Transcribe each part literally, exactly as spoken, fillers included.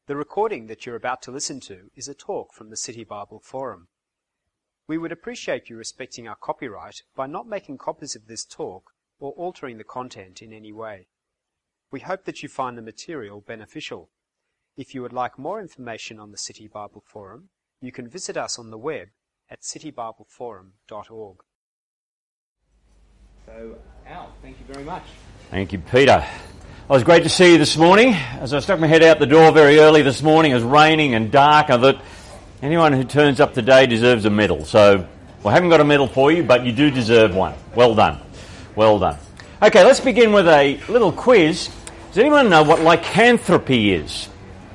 The recording that you're about to listen to is a talk from the City Bible Forum. We would appreciate you respecting our copyright by not making copies of this talk or altering the content in any way. We hope that you find the material beneficial. If you would like more information on the City Bible Forum, you can visit us on the web at city bible forum dot org. So, Al, thank you very much. Thank you, Peter. It was great to see you this morning. As I stuck my head out the door very early this morning, it was raining and dark. I thought anyone who turns up today deserves a medal. So, well, I haven't got a medal for you, but you do deserve one. Well done. Well done. Okay, let's begin with a little quiz. Does anyone know what lycanthropy is?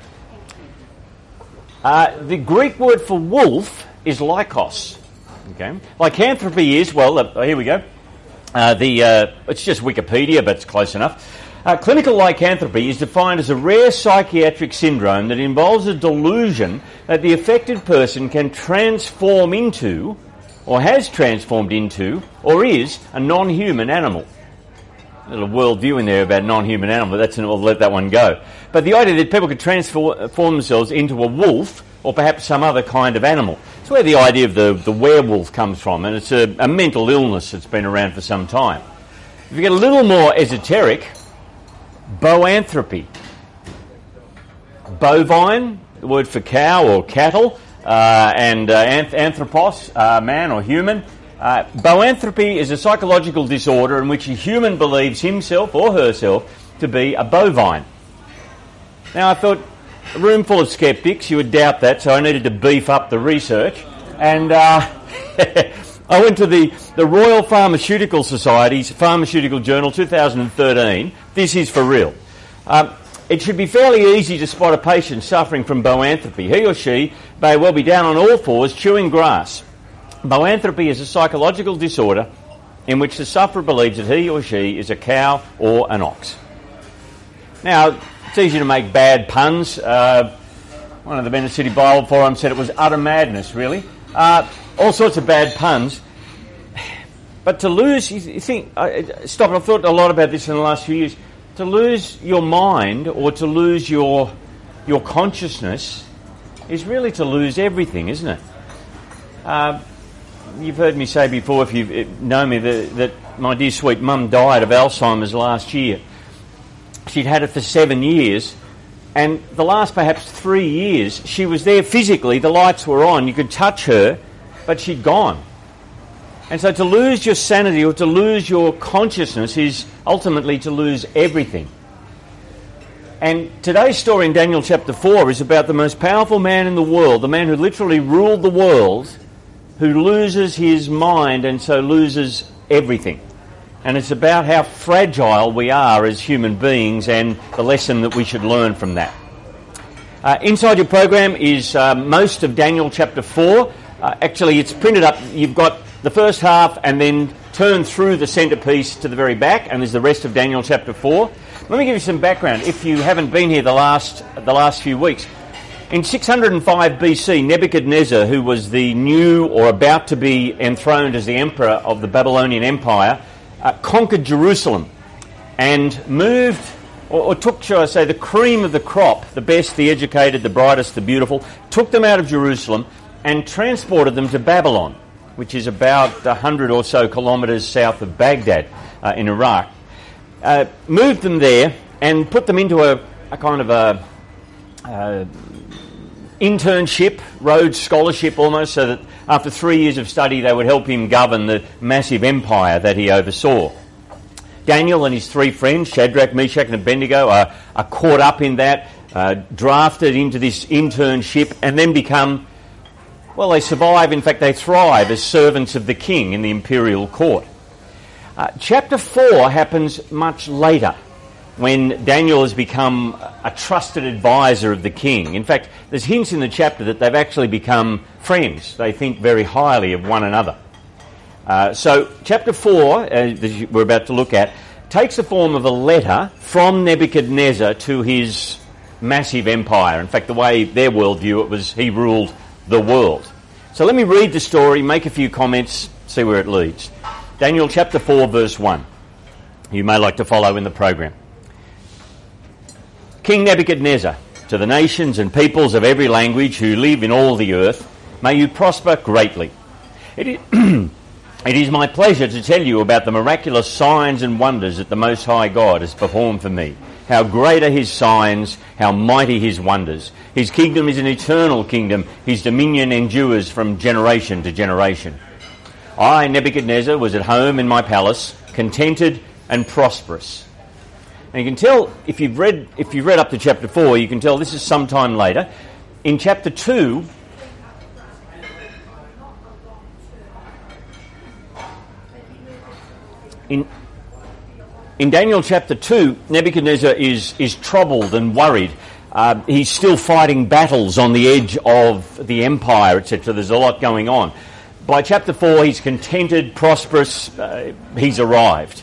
Uh, the Greek word for wolf is lykos. Okay, lycanthropy is, well, uh, here we go. Uh, the uh, it's just Wikipedia, but it's close enough. Uh, clinical lycanthropy is defined as a rare psychiatric syndrome that involves a delusion that the affected person can transform into, or has transformed into, or is a non-human animal. A little worldview in there about non-human animal, but that's, we'll let that one go. But the idea that people could transform themselves into a wolf, or perhaps some other kind of animal. It's where the idea of the, the werewolf comes from, and it's a, a mental illness that's been around for some time. If you get a little more esoteric, boanthropy. Bovine, the word for cow or cattle, uh, and uh, anth- anthropos, uh, man or human. Uh, boanthropy is a psychological disorder in which a human believes himself or herself to be a bovine. Now, I thought, a room full of skeptics, you would doubt that, so I needed to beef up the research. And uh, I went to the, the Royal Pharmaceutical Society's Pharmaceutical Journal two thousand thirteen. This is for real. Um, it should be fairly easy to spot a patient suffering from boanthropy. He or she may well be down on all fours chewing grass. Boanthropy is a psychological disorder in which the sufferer believes that he or she is a cow or an ox. Now, it's easy to make bad puns. Uh, one of the men at City Bible Forum said it was utter madness, really. Uh, all sorts of bad puns. But to lose, you think, uh, stop, I've thought a lot about this in the last few years. To lose your mind or to lose your your consciousness is really to lose everything, isn't it? Uh, you've heard me say before, if you know me, that, that my dear sweet mum died of Alzheimer's last year. She'd had it for seven years, and the last perhaps three years, she was there physically, the lights were on, you could touch her, but she'd gone. And so to lose your sanity or to lose your consciousness is ultimately to lose everything. And today's story in Daniel chapter four is about the most powerful man in the world, the man who literally ruled the world, who loses his mind and so loses everything. And it's about how fragile we are as human beings and the lesson that we should learn from that. Uh, inside your program is uh, most of Daniel chapter four. Uh, actually, it's printed up. You've got the first half and then turn through the centrepiece to the very back, and there's the rest of Daniel chapter four. Let me give you some background if you haven't been here the last the last few weeks. In six hundred five B C, Nebuchadnezzar, who was the new or about to be enthroned as the emperor of the Babylonian Empire, uh, conquered Jerusalem and moved, or, or took, shall I say, the cream of the crop, the best, the educated, the brightest, the beautiful, took them out of Jerusalem and transported them to Babylon, which is about a hundred or so kilometres south of Baghdad uh, in Iraq. Uh, moved them there and put them into a, a kind of a uh, internship, Rhodes Scholarship almost, so that after three years of study they would help him govern the massive empire that he oversaw. Daniel and his three friends, Shadrach, Meshach and Abednego, are, are caught up in that, uh, drafted into this internship and then become, well, they survive, in fact they thrive as servants of the king in the imperial court. Uh, chapter four happens much later, when Daniel has become a trusted advisor of the king. In fact, there's hints in the chapter that they've actually become friends. They think very highly of one another. Uh, so chapter four, uh, that we're about to look at, takes the form of a letter from Nebuchadnezzar to his massive empire. In fact, the way their worldview it was he ruled the world. So let me read the story, make a few comments, see where it leads. Daniel chapter four, verse one. You may like to follow in the program. King Nebuchadnezzar, to the nations and peoples of every language who live in all the earth, may you prosper greatly. It is, it is my pleasure to tell you about the miraculous signs and wonders that the Most High God has performed for me. How great are his signs, how mighty his wonders. His kingdom is an eternal kingdom. His dominion endures from generation to generation. I, Nebuchadnezzar, was at home in my palace, contented and prosperous. And you can tell, if you've read if you've read up to chapter four, you can tell this is some time later. In chapter two, in In Daniel chapter two, Nebuchadnezzar is, is troubled and worried. Uh, he's still fighting battles on the edge of the empire, et cetera. There's a lot going on. By chapter four, he's contented, prosperous, uh, he's arrived.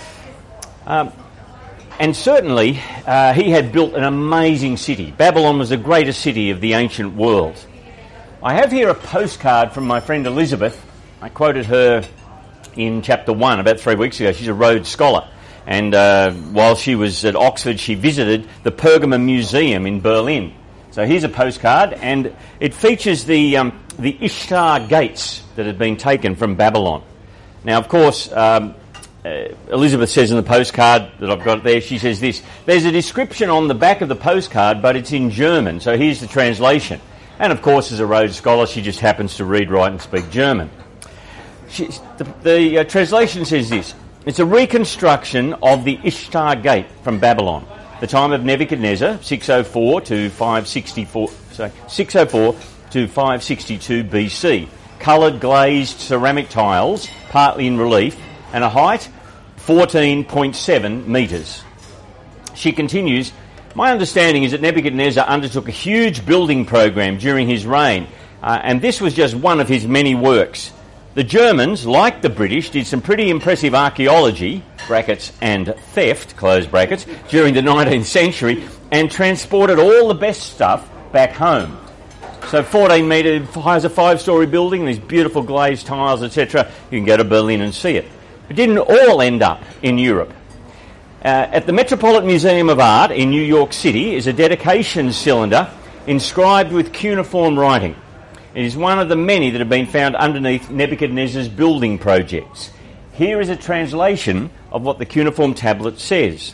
Um, and certainly, uh, he had built an amazing city. Babylon was the greatest city of the ancient world. I have here a postcard from my friend Elizabeth. I quoted her in chapter one about three weeks ago. She's a Rhodes Scholar. And uh, while she was at Oxford, she visited the Pergamon Museum in Berlin. So here's a postcard, and it features the um, the Ishtar gates that had been taken from Babylon. Now, of course, um, uh, Elizabeth says in the postcard that I've got there, she says this, there's a description on the back of the postcard, but it's in German, so here's the translation. And, of course, as a Rhodes Scholar, she just happens to read, write and speak German. She, the the uh, translation says this, it's a reconstruction of the Ishtar Gate from Babylon, the time of Nebuchadnezzar, six oh four to five sixty-four, sorry, six oh four to five sixty-two B C. Coloured glazed ceramic tiles, partly in relief, and a height fourteen point seven metres. She continues, my understanding is that Nebuchadnezzar undertook a huge building program during his reign, uh, and this was just one of his many works. The Germans, like the British, did some pretty impressive archaeology, brackets, and theft, close brackets, during the nineteenth century, and transported all the best stuff back home. So fourteen metre high as a five-storey building, these beautiful glazed tiles, et cetera. You can go to Berlin and see it. It didn't all end up in Europe. Uh, at the Metropolitan Museum of Art in New York City is a dedication cylinder inscribed with cuneiform writing. It is one of the many that have been found underneath Nebuchadnezzar's building projects. Here is a translation of what the cuneiform tablet says.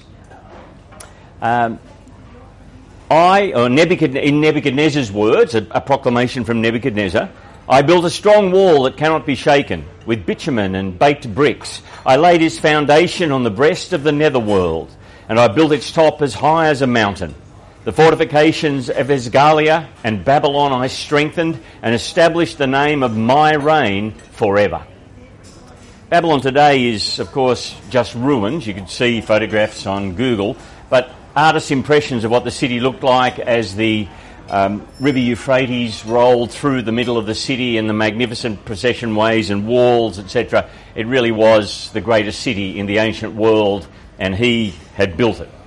Um, I, or Nebuchadne- in Nebuchadnezzar's words, a, a proclamation from Nebuchadnezzar, I built a strong wall that cannot be shaken, with bitumen and baked bricks. I laid its foundation on the breast of the netherworld, and I built its top as high as a mountain. The fortifications of Esgalia and Babylon I strengthened and established the name of my reign forever. Babylon today is, of course, just ruins. You can see photographs on Google, but artists' impressions of what the city looked like as the um, River Euphrates rolled through the middle of the city and the magnificent procession ways and walls, et cetera. It really was the greatest city in the ancient world, and he had built it.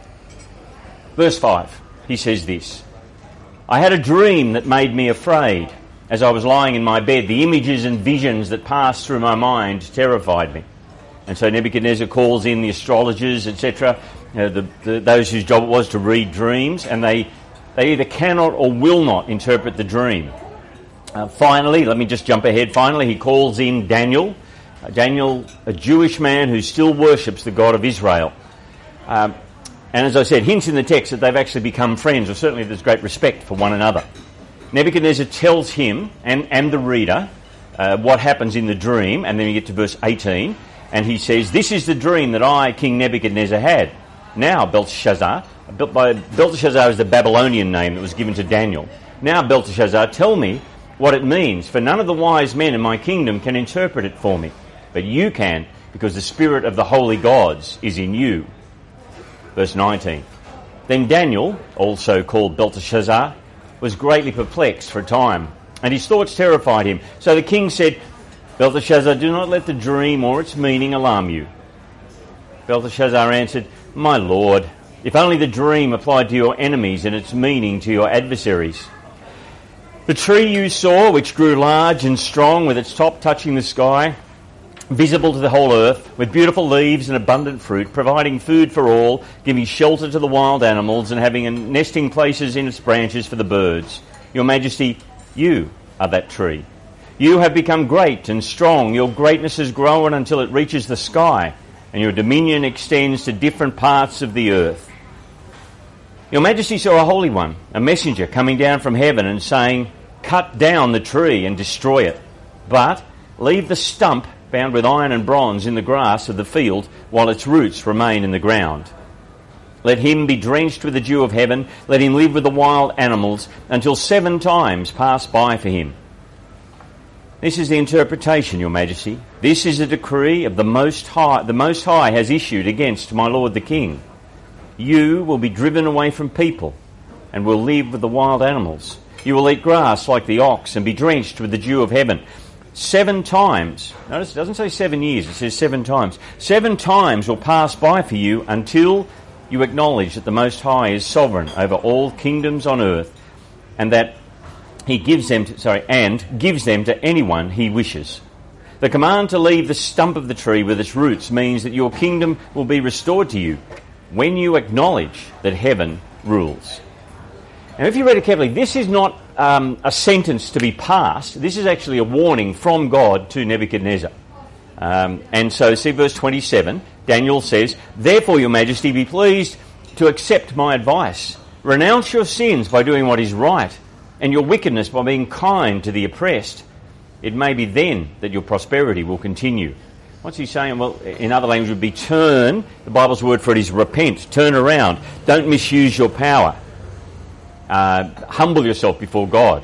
Verse five, he says this, I had a dream that made me afraid. As I was lying in my bed, the images and visions that passed through my mind terrified me. And so Nebuchadnezzar calls in the astrologers, et cetera, you know, the, the, those whose job it was to read dreams, and they, they either cannot or will not interpret the dream. Uh, finally, let me just jump ahead, finally he calls in Daniel, uh, Daniel, a Jewish man who still worships the God of Israel. Um, And as I said, hints in the text that they've actually become friends, or certainly there's great respect for one another. Nebuchadnezzar tells him and, and the reader uh, what happens in the dream, and then you get to verse eighteen, and he says, this is the dream that I, King Nebuchadnezzar, had. Now, Belteshazzar, Belteshazzar is the Babylonian name that was given to Daniel. Now, Belteshazzar, tell me what it means, for none of the wise men in my kingdom can interpret it for me, but you can, because the spirit of the holy gods is in you. Verse nineteen. Then Daniel, also called Belteshazzar, was greatly perplexed for a time, and his thoughts terrified him. So the king said, Belteshazzar, do not let the dream or its meaning alarm you. Belteshazzar answered, my lord, if only the dream applied to your enemies and its meaning to your adversaries. The tree you saw, which grew large and strong with its top touching the sky, visible to the whole earth, with beautiful leaves and abundant fruit, providing food for all, giving shelter to the wild animals, and having nesting places in its branches for the birds. Your Majesty, you are that tree. You have become great and strong. Your greatness has grown until it reaches the sky, and your dominion extends to different parts of the earth. Your Majesty saw a holy one, a messenger coming down from heaven and saying, "Cut down the tree and destroy it, but leave the stump bound with iron and bronze in the grass of the field while its roots remain in the ground. Let him be drenched with the dew of heaven. Let him live with the wild animals until seven times pass by for him." This is the interpretation, Your Majesty. This is a decree of the Most High. The Most High has issued against my lord the king. You will be driven away from people and will live with the wild animals. You will eat grass like the ox and be drenched with the dew of heaven. Seven times, notice it doesn't say seven years, it says seven times. Seven times will pass by for you until you acknowledge that the Most High is sovereign over all kingdoms on earth, and that he gives them to, sorry, and gives them to anyone he wishes. The command to leave the stump of the tree with its roots means that your kingdom will be restored to you when you acknowledge that heaven rules. Now, if you read it carefully, this is not um, a sentence to be passed. This is actually a warning from God to Nebuchadnezzar. Um, and so, see verse twenty-seven, Daniel says, "Therefore, Your Majesty, be pleased to accept my advice. Renounce your sins by doing what is right, and your wickedness by being kind to the oppressed. It may be then that your prosperity will continue." What's he saying? Well, in other language would be turn. The Bible's word for it is repent. Turn around. Don't misuse your power. Uh, humble yourself before God.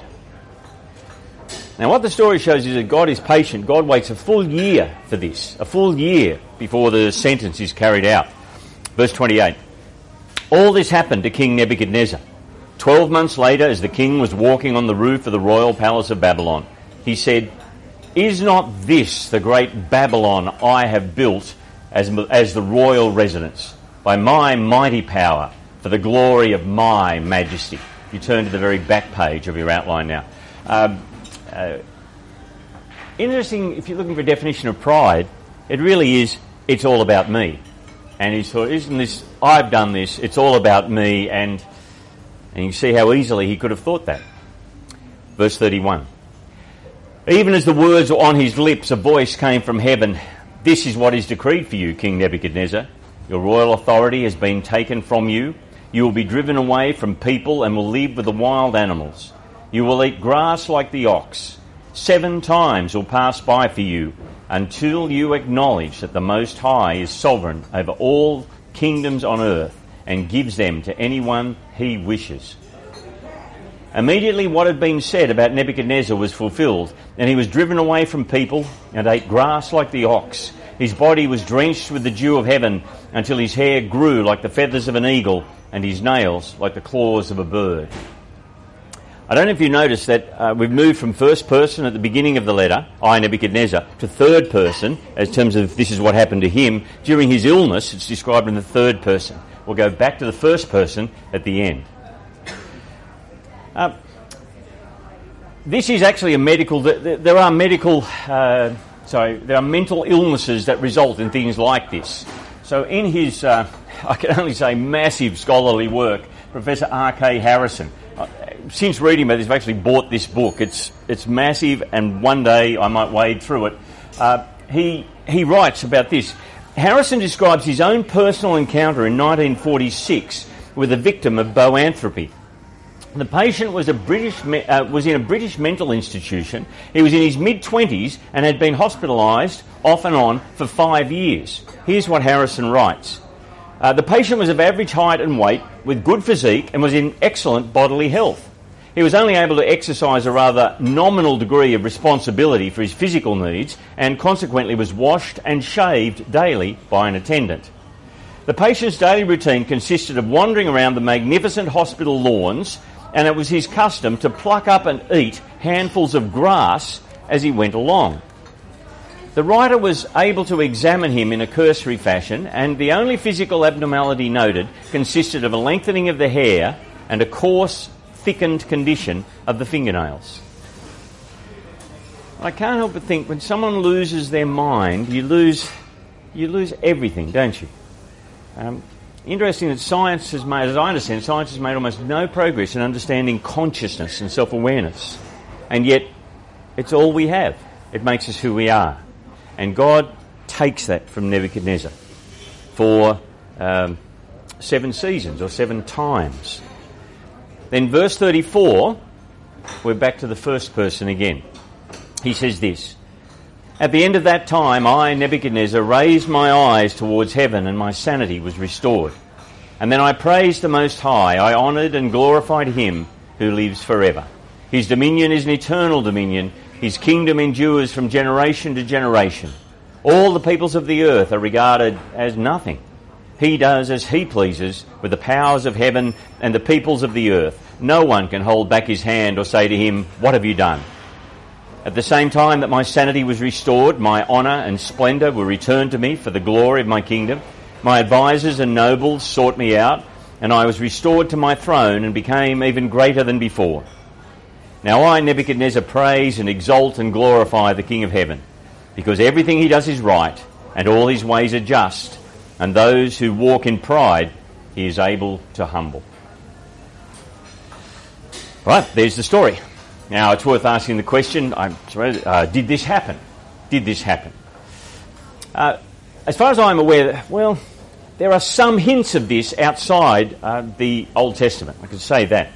Now, what the story shows is that God is patient. God waits a full year for this, a full year before the sentence is carried out. Verse twenty-eight. All this happened to King Nebuchadnezzar. Twelve months later, as the king was walking on the roof of the royal palace of Babylon, he said, "Is not this the great Babylon I have built as, as the royal residence, by my mighty power, for the glory of my majesty?" You turn to the very back page of your outline now. Um, uh, interesting, if you're looking for a definition of pride, it really is, it's all about me. And he thought, isn't this, I've done this, it's all about me, and, and you see how easily he could have thought that. Verse thirty-one. Even as the words were on his lips, a voice came from heaven. "This is what is decreed for you, King Nebuchadnezzar. Your royal authority has been taken from you. You will be driven away from people and will live with the wild animals. You will eat grass like the ox. Seven times will pass by for you until you acknowledge that the Most High is sovereign over all kingdoms on earth and gives them to anyone he wishes." Immediately what had been said about Nebuchadnezzar was fulfilled, and he was driven away from people and ate grass like the ox. His body was drenched with the dew of heaven until his hair grew like the feathers of an eagle and his nails like the claws of a bird. I don't know if you noticed that uh, we've moved from first person at the beginning of the letter, I, Nebuchadnezzar, to third person, as terms of this is what happened to him. During his illness, it's described in the third person. We'll go back to the first person at the end. Uh, this is actually a medical... There are medical... Uh, sorry, there are mental illnesses that result in things like this. So in his, uh, I can only say, massive scholarly work, Professor R K Harrison, uh, since reading about this, I've actually bought this book. It's it's massive, and one day I might wade through it. Uh, he he writes about this. Harrison describes his own personal encounter in nineteen forty-six with a victim of boanthropy. The patient was a British uh, was in a British mental institution. He was in his mid-twenties and had been hospitalised off and on for five years. Here's what Harrison writes. Uh, the patient was of average height and weight, with good physique, and was in excellent bodily health. He was only able to exercise a rather nominal degree of responsibility for his physical needs, and consequently was washed and shaved daily by an attendant. The patient's daily routine consisted of wandering around the magnificent hospital lawns, and it was his custom to pluck up and eat handfuls of grass as he went along. The writer was able to examine him in a cursory fashion, and the only physical abnormality noted consisted of a lengthening of the hair and a coarse, thickened condition of the fingernails. I can't help but think when someone loses their mind, you lose, you lose everything, don't you? Um, interesting that science has made, as I understand, science has made almost no progress in understanding consciousness and self-awareness, and yet it's all we have. It makes us who we are, and God takes that from Nebuchadnezzar for um, seven seasons or seven times. Then verse thirty-four, we're back to the first person again. He says this, "At the end of that time, I, Nebuchadnezzar, raised my eyes towards heaven and my sanity was restored. And then I praised the Most High. I honoured and glorified him who lives forever. His dominion is an eternal dominion. His kingdom endures from generation to generation. All the peoples of the earth are regarded as nothing. He does as he pleases with the powers of heaven and the peoples of the earth. No one can hold back his hand or say to him, 'What have you done?' At the same time that my sanity was restored, my honour and splendour were returned to me for the glory of my kingdom. My advisers and nobles sought me out, and I was restored to my throne and became even greater than before. Now I, Nebuchadnezzar, praise and exalt and glorify the King of heaven, because everything he does is right, and all his ways are just, and those who walk in pride he is able to humble." Right, there's the story. Now, it's worth asking the question, I'm sorry, uh, did this happen? Did this happen? Uh, as far as I'm aware, well, there are some hints of this outside uh, the Old Testament. I could say that.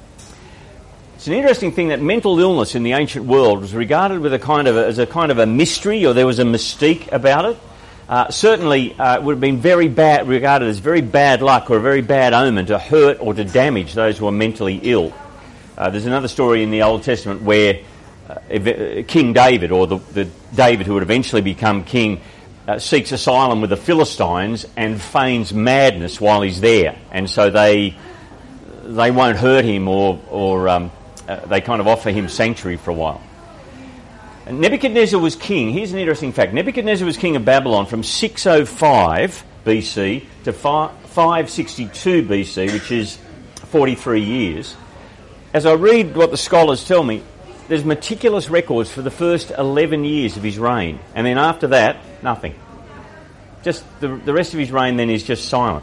It's an interesting thing that mental illness in the ancient world was regarded with a kind of a, as a kind of a mystery, or there was a mystique about it. Uh, certainly, uh, it would have been very bad, regarded as very bad luck or a very bad omen to hurt or to damage those who are mentally ill. Uh, there's another story in the Old Testament where uh, King David, or the, the David who would eventually become king, uh, seeks asylum with the Philistines and feigns madness while he's there, and so they they won't hurt him, or or um, uh, they kind of offer him sanctuary for a while. And Nebuchadnezzar was king. Here's an interesting fact: Nebuchadnezzar was king of Babylon from six oh five B C to five sixty-two B C, which is forty-three years. As I read what the scholars tell me, there's meticulous records for the first eleven years of his reign, and then after that, nothing. Just the, the rest of his reign then is just silent.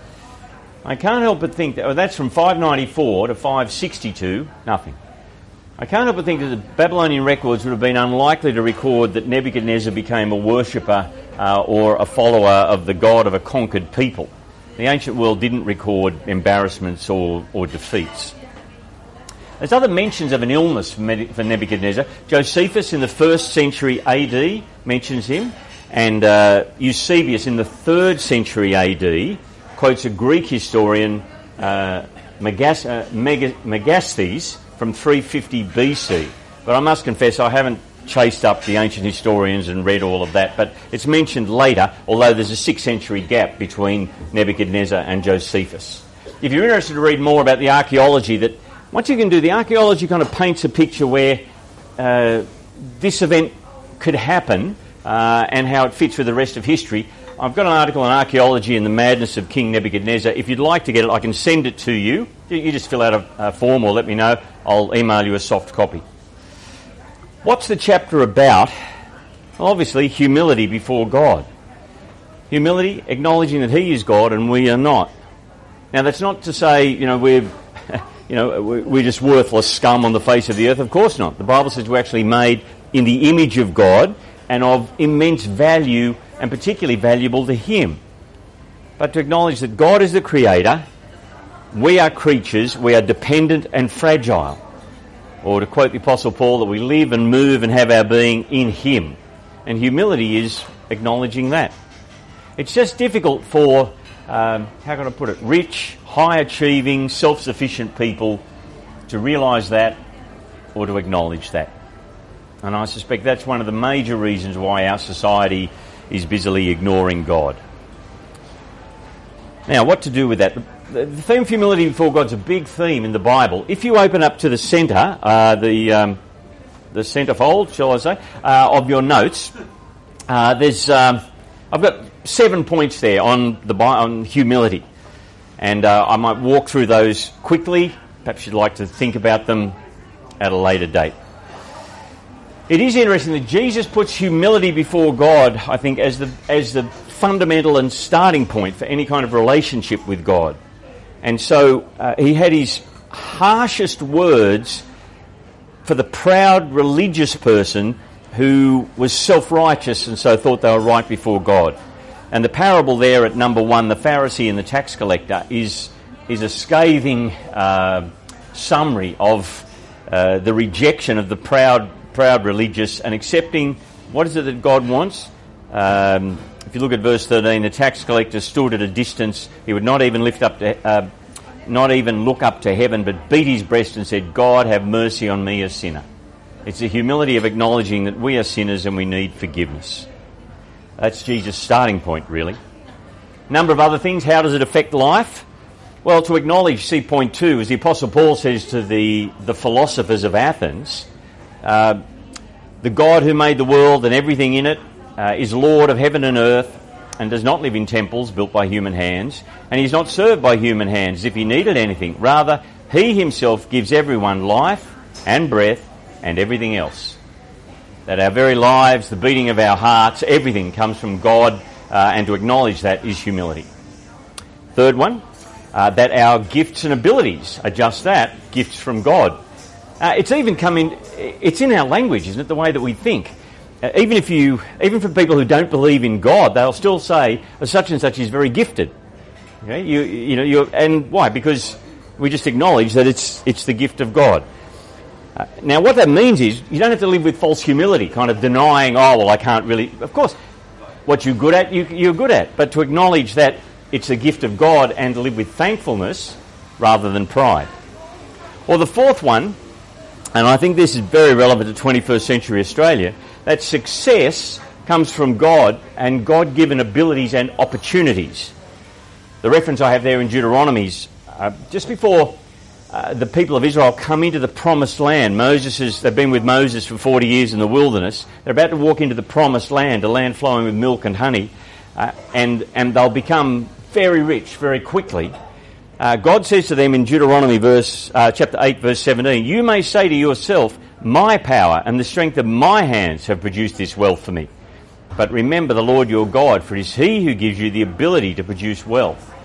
I can't help but think that, well, that's from five ninety-four to five sixty-two, nothing. I can't help but think that the Babylonian records would have been unlikely to record that Nebuchadnezzar became a worshipper uh, or a follower of the god of a conquered people. The ancient world didn't record embarrassments or, or defeats. There's other mentions of an illness for Nebuchadnezzar. Josephus in the first century A D mentions him, and uh, Eusebius in the third century A D quotes a Greek historian, uh, Megas- uh, Meg- Megasthenes, from three fifty B C. But I must confess I haven't chased up the ancient historians and read all of that, but it's mentioned later, although there's a sixth century gap between Nebuchadnezzar and Josephus. If you're interested to read more about the archaeology that Once you can do, the archaeology kind of paints a picture where uh, this event could happen uh, and how it fits with the rest of history. I've got an article on archaeology and the madness of King Nebuchadnezzar. If you'd like to get it, I can send it to you. You just fill out a, a form or let me know. I'll email you a soft copy. What's the chapter about? Well, obviously, humility before God. Humility, acknowledging that He is God and we are not. Now, that's not to say, you know, we're... You know, we're just worthless scum on the face of the earth. Of course not. The Bible says we're actually made in the image of God and of immense value, and particularly valuable to Him. But to acknowledge that God is the Creator, we are creatures, we are dependent and fragile. Or to quote the Apostle Paul, that we live and move and have our being in Him. And humility is acknowledging that. It's just difficult for, um, how can I put it, rich, high-achieving, self-sufficient people to realise that or to acknowledge that. And I suspect that's one of the major reasons why our society is busily ignoring God. Now, what to do with that? The theme of humility before God's a big theme in the Bible. If you open up to the centre, uh, the um, the centrefold, shall I say, uh, of your notes, uh, there's um, I've got seven points there on the on humility. And uh, I might walk through those quickly. Perhaps you'd like to think about them at a later date. It is interesting that Jesus puts humility before God, I think, as the as the fundamental and starting point for any kind of relationship with God. And so uh, he had his harshest words for the proud religious person who was self-righteous and so thought they were right before God. And the parable there at number one, the Pharisee and the tax collector, is is a scathing uh, summary of uh, the rejection of the proud proud religious and accepting what is it that God wants. Um, if you look at verse thirteen, the tax collector stood at a distance. He would not even lift up to, uh, not even look up to heaven, but beat his breast and said, "God, have mercy on me, a sinner." It's the humility of acknowledging that we are sinners and we need forgiveness. That's Jesus' starting point, really. A number of other things. How does it affect life? Well, to acknowledge, see point two, as the Apostle Paul says to the, the philosophers of Athens, uh, the God who made the world and everything in it uh, is Lord of heaven and earth and does not live in temples built by human hands, and he's not served by human hands as if he needed anything. Rather, he himself gives everyone life and breath and everything else. That our very lives, the beating of our hearts, everything comes from God, uh, and to acknowledge that is humility. Third one, uh, that our gifts and abilities are just that, gifts from God. Uh, it's even come in, it's in our language, isn't it, the way that we think. Uh, even if you, even for people who don't believe in God, they'll still say, oh, such and such is very gifted. Okay? You, you know, you and why? Because we just acknowledge that it's it's the gift of God. Uh, now, what that means is you don't have to live with false humility, kind of denying, oh, well, I can't really... Of course, what you're good at, you, you're good at. But to acknowledge that it's a gift of God and to live with thankfulness rather than pride. Or the fourth one, and I think this is very relevant to twenty-first century Australia, that success comes from God and God-given abilities and opportunities. The reference I have there in Deuteronomy is uh, just before... Uh, the people of Israel come into the promised land. Moses is, they've been with Moses for forty years in the wilderness. They're about to walk into the promised land, a land flowing with milk and honey, uh, and, and they'll become very rich very quickly. Uh, God says to them in Deuteronomy verse, uh, chapter eight, verse seventeen, "You may say to yourself, my power and the strength of my hands have produced this wealth for me. But remember the Lord your God, for it is he who gives you the ability to produce wealth."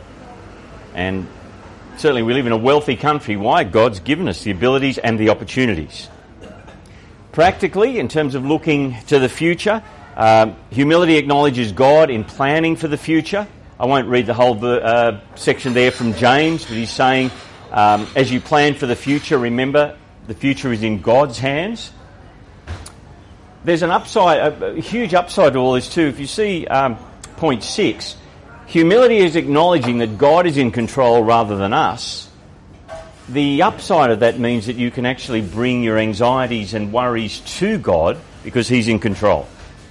And certainly we live in a wealthy country. Why? God's given us the abilities and the opportunities. Practically, in terms of looking to the future, um, humility acknowledges God in planning for the future. I won't read the whole uh, section there from James, but he's saying, um, as you plan for the future, remember the future is in God's hands. There's an upside, a, a huge upside to all this too. If you see um, point six, humility is acknowledging that God is in control rather than us. The upside of that means that you can actually bring your anxieties and worries to God because he's in control.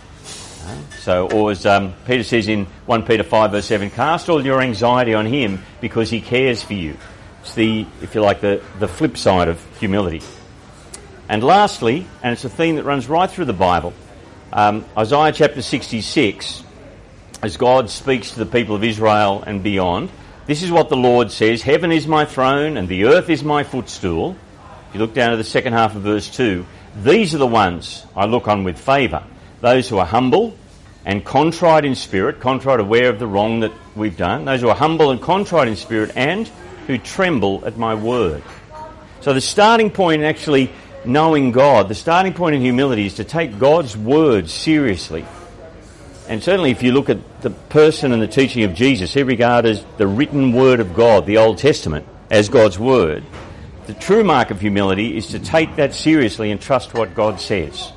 So, or as um, Peter says in First Peter five verse seven, cast all your anxiety on him because he cares for you. It's the, if you like, the, the flip side of humility. And lastly, and it's a theme that runs right through the Bible, um, Isaiah chapter sixty-six, as God speaks to the people of Israel and beyond, this is what the Lord says, "Heaven is my throne and the earth is my footstool." If you look down to the second half of verse two, "These are the ones I look on with favour, those who are humble and contrite in spirit," contrite, aware of the wrong that we've done, "those who are humble and contrite in spirit and who tremble at my word." So the starting point in actually knowing God, the starting point in humility is to take God's word seriously. And certainly if you look at the person and the teaching of Jesus, he regarded the written word of God, the Old Testament, as God's word. The true mark of humility is to take that seriously and trust what God says.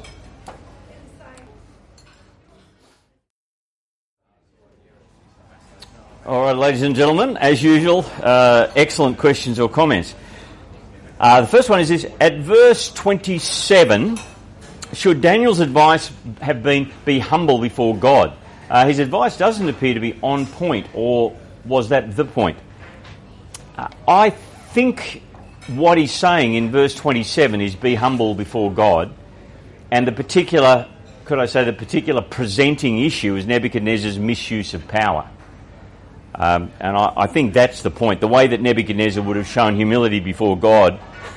All right, ladies and gentlemen, as usual, uh, excellent questions or comments. Uh, the first one is this: at verse twenty-seven, should Daniel's advice have been be humble before God? Uh, his advice doesn't appear to be on point, or was that the point? Uh, I think what he's saying in verse twenty-seven is be humble before God, and the particular, could I say, the particular presenting issue is Nebuchadnezzar's misuse of power. Um, and I, I think that's the point. The way that Nebuchadnezzar would have shown humility before God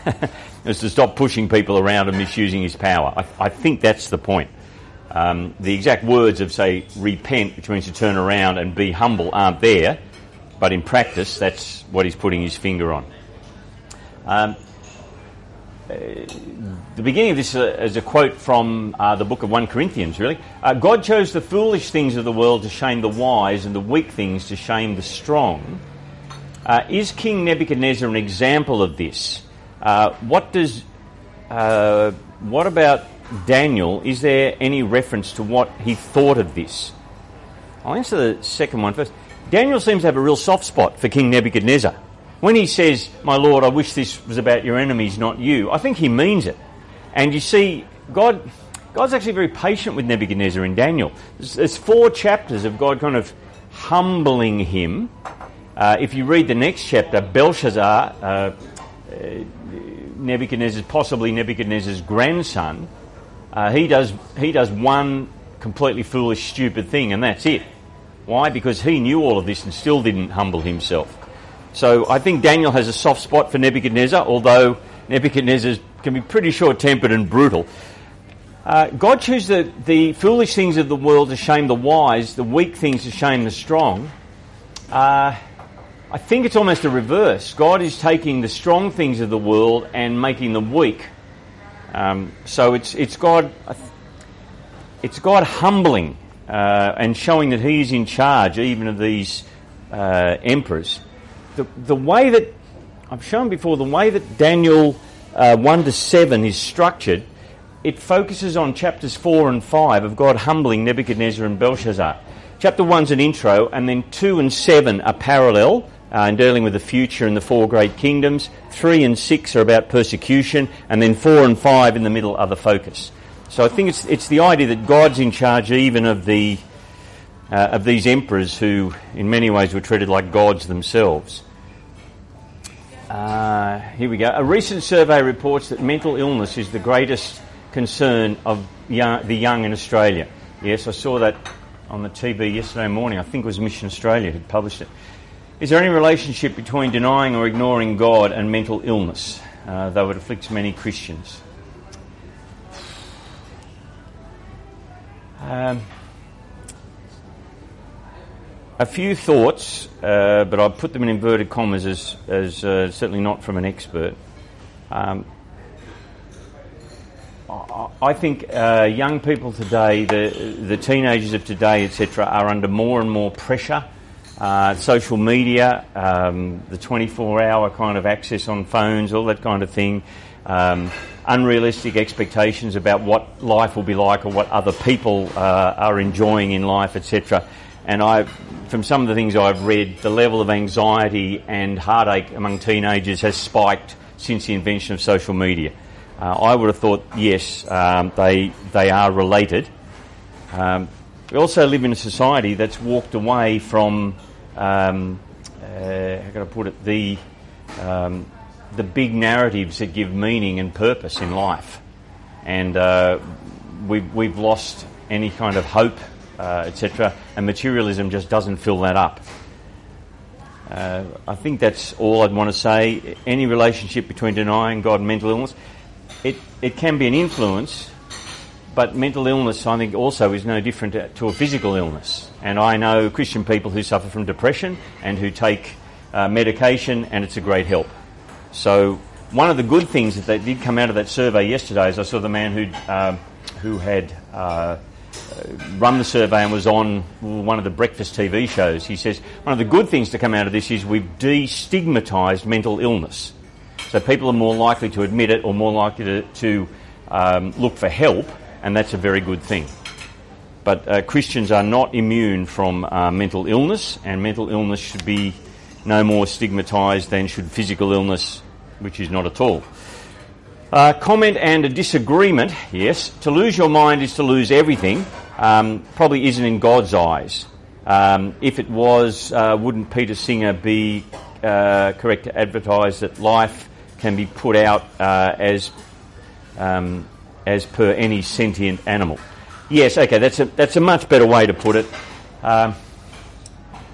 is to stop pushing people around and misusing his power. I, I think that's the point. Um, the exact words of, say, repent, which means to turn around and be humble, aren't there, but in practice, that's what he's putting his finger on. Um, uh, the beginning of this uh, is a quote from uh, the book of First Corinthians, really. Uh, God chose the foolish things of the world to shame the wise, and the weak things to shame the strong. Uh, is King Nebuchadnezzar an example of this? Uh, what does, uh, what about Daniel? Is there any reference to what he thought of this? I'll answer the second one first. Daniel seems to have a real soft spot for King Nebuchadnezzar. When he says, "My Lord, I wish this was about your enemies, not you," I think he means it. And you see, God, God's actually very patient with Nebuchadnezzar in Daniel. There's, there's four chapters of God kind of humbling him. Uh, if you read the next chapter, Belshazzar, uh, uh, Nebuchadnezzar's, possibly Nebuchadnezzar's grandson, uh, he does he does one completely foolish, stupid thing, and that's it. Why? Because he knew all of this and still didn't humble himself. So I think Daniel has a soft spot for Nebuchadnezzar, although Nebuchadnezzar can be pretty short-tempered and brutal. Uh, God chose the, the foolish things of the world to shame the wise, the weak things to shame the strong. Uh, I think it's almost a reverse. God is taking the strong things of the world and making them weak. Um, so it's it's God it's God humbling uh, and showing that He is in charge even of these uh, emperors. The the way that I've shown before, the way that Daniel uh, one to seven is structured, it focuses on chapters four and five of God humbling Nebuchadnezzar and Belshazzar. Chapter one's an intro, and then two and seven are parallel. Uh, and dealing with the future and the four great kingdoms. Three and six are about persecution, and then four and five in the middle are the focus. So I think it's it's the idea that God's in charge even of the uh, of these emperors who, in many ways, were treated like gods themselves. Uh, here we go. A recent survey reports that mental illness is the greatest concern of young, the young in Australia. Yes, I saw that on the T V yesterday morning. I think it was Mission Australia who published it. Is there any relationship between denying or ignoring God and mental illness, uh, though it afflicts many Christians? Um, a few thoughts, uh, but I've put them in inverted commas as, as uh, certainly not from an expert. Um, I, I think uh, young people today, the, the teenagers of today, et cetera, are under more and more pressure. Uh, social media, um, the twenty-four hour kind of access on phones, all that kind of thing, um, unrealistic expectations about what life will be like or what other people uh, are enjoying in life, et cetera. And I, from some of the things I've read, the level of anxiety and heartache among teenagers has spiked since the invention of social media. Uh, I would have thought, yes, um, they they are related. Um, We also live in a society that's walked away from, um, uh, how can I put it, the um, the big narratives that give meaning and purpose in life, and uh, we've we've lost any kind of hope, uh, et cetera. And materialism just doesn't fill that up. Uh, I think that's all I'd want to say. Any relationship between denying God and mental illness, it it can be an influence. But mental illness, I think, also is no different to a physical illness. And I know Christian people who suffer from depression and who take uh, medication, and it's a great help. So one of the good things that, that did come out of that survey yesterday is I saw the man who uh, who had uh, run the survey and was on one of the breakfast T V shows. He says one of the good things to come out of this is we've destigmatised mental illness. So people are more likely to admit it or more likely to, to um, look for help. And that's a very good thing. But uh, Christians are not immune from uh, mental illness, and mental illness should be no more stigmatised than should physical illness, which is not at all. Uh, comment and a disagreement, yes. To lose your mind is to lose everything. Um, probably isn't in God's eyes. Um, if it was, uh, wouldn't Peter Singer be uh, correct to advertise that life can be put out uh, as... Um, as per any sentient animal? Yes, okay, that's a that's a much better way to put it. Um,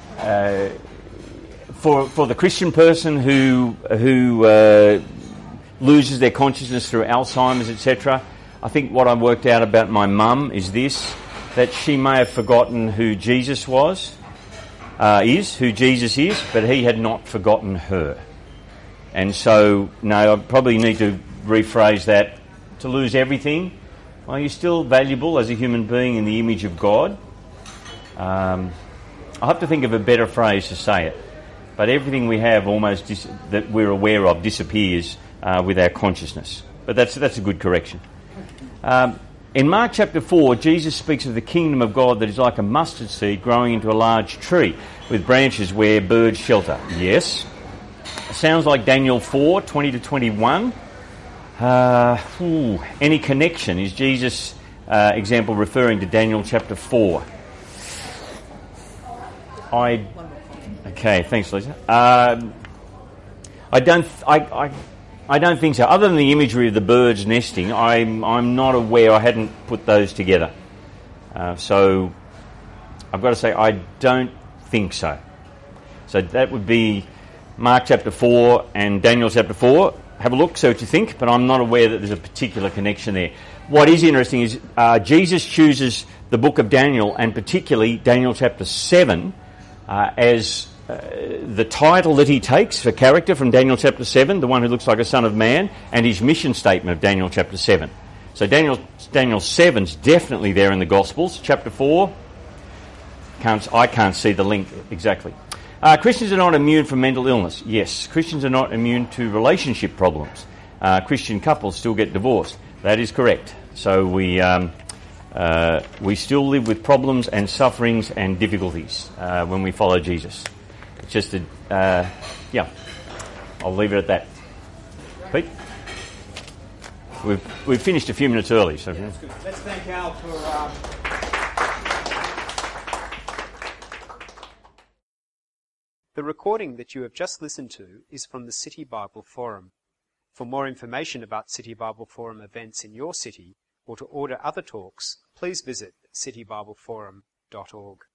uh, for for the Christian person who who uh, loses their consciousness through Alzheimer's, et cetera. I think what I worked out about my mum is this, that she may have forgotten who Jesus was, uh, is, who Jesus is, but he had not forgotten her. And so, no, I probably need to rephrase that. To lose everything, are you still valuable as a human being in the image of God? Um, I have to think of a better phrase to say it. But everything we have almost dis- that we're aware of disappears uh, with our consciousness. But that's that's a good correction. Um, in Mark chapter four, Jesus speaks of the kingdom of God that is like a mustard seed growing into a large tree with branches where birds shelter. Yes. Sounds like Daniel four, twenty to twenty-one. Uh, ooh, any connection? Is Jesus' uh, example referring to Daniel chapter four? I... Okay, thanks, Lisa. Um, I don't, I, I, I don't think so. Other than the imagery of the birds nesting, I'm, I'm not aware. I hadn't put those together. Uh, so I've got to say, I don't think so. So that would be Mark chapter four and Daniel chapter four. Have a look, see what you think. But I'm not aware that there's a particular connection there. What is interesting is uh, Jesus chooses the book of Daniel, and particularly Daniel chapter seven, uh, as Uh, the title that he takes for character from Daniel chapter seven, the one who looks like a son of man, and his mission statement of Daniel chapter seven. So Daniel Daniel seven's definitely there in the Gospels. Chapter four, can't, I can't see the link exactly. Uh, Christians are not immune from mental illness. Yes, Christians are not immune to relationship problems. Uh, Christian couples still get divorced. That is correct. So we um, uh, we still live with problems and sufferings and difficulties uh, when we follow Jesus. Just a, uh, yeah, I'll leave it at that. Pete? We've, we've finished a few minutes early. So yeah, that's good. Let's thank Al for... Um... The recording that you have just listened to is from the City Bible Forum. For more information about City Bible Forum events in your city, or to order other talks, please visit city bible forum dot org.